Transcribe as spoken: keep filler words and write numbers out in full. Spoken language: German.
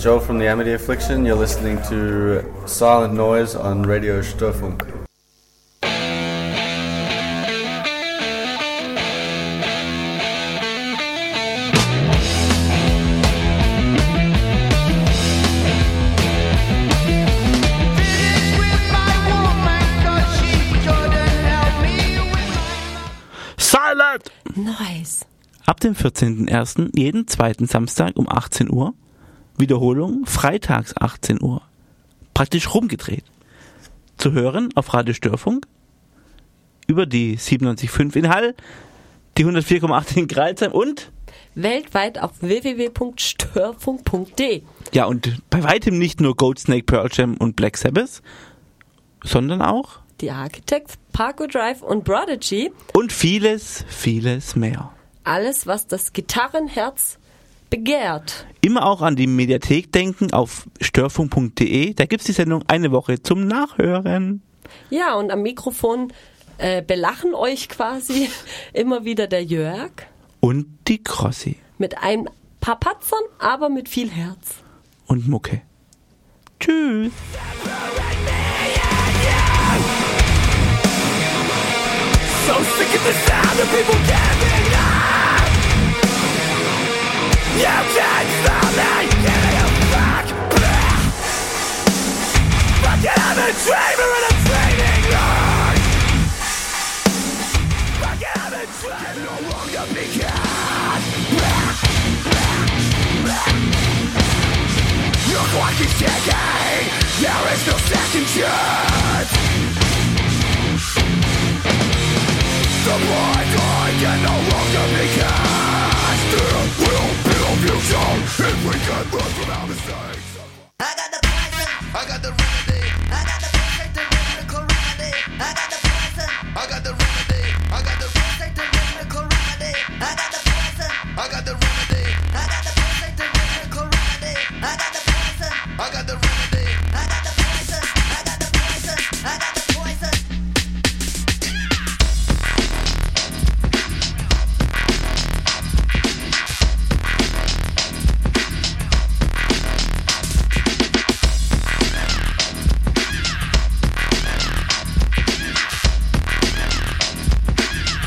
Joe from the Amity Affliction. You're listening to Silent Noise on Radio Störfunk. Silent Nice. Ab dem vierzehnten ersten jeden zweiten Samstag um achtzehn Uhr. Wiederholung freitags achtzehn Uhr. Praktisch rumgedreht. Zu hören auf Radio Störfunk. Über die siebenundneunzig Komma fünf in Hall, die hundertvier Komma acht in Greilsheim und weltweit auf w w w punkt störfunk punkt d e. Ja, und bei weitem nicht nur Goatsnake, Pearl Jam und Black Sabbath, sondern auch die Architects, Parkway Drive und Prodigy. Und vieles, vieles mehr. Alles, was das Gitarrenherz begehrt. Immer auch an die Mediathek denken auf störfunk punkt d e. Da gibt's die Sendung eine Woche zum Nachhören. Ja, und am Mikrofon äh, belachen euch quasi immer wieder der Jörg. Und die Crossi. Mit ein paar Patzern, aber mit viel Herz. Und Mucke. Tschüss. So sick of the sound of people giving up. You can't stop me, give me a fuck. Fucking I'm a dreamer and I'm dreaming on. Fucking I'm a dreamer, no longer begun. Your clock is ticking, there is no second chance. The blind eye can no longer be cast. There will be no future if we can learn from our mistakes. I got the poison, I got the remedy, I got the perfect miracle remedy. I got the poison, I got the remedy, I got the perfect miracle remedy. I got the poison, I got the remedy, I got the perfect miracle remedy. I got the poison, I got the remedy.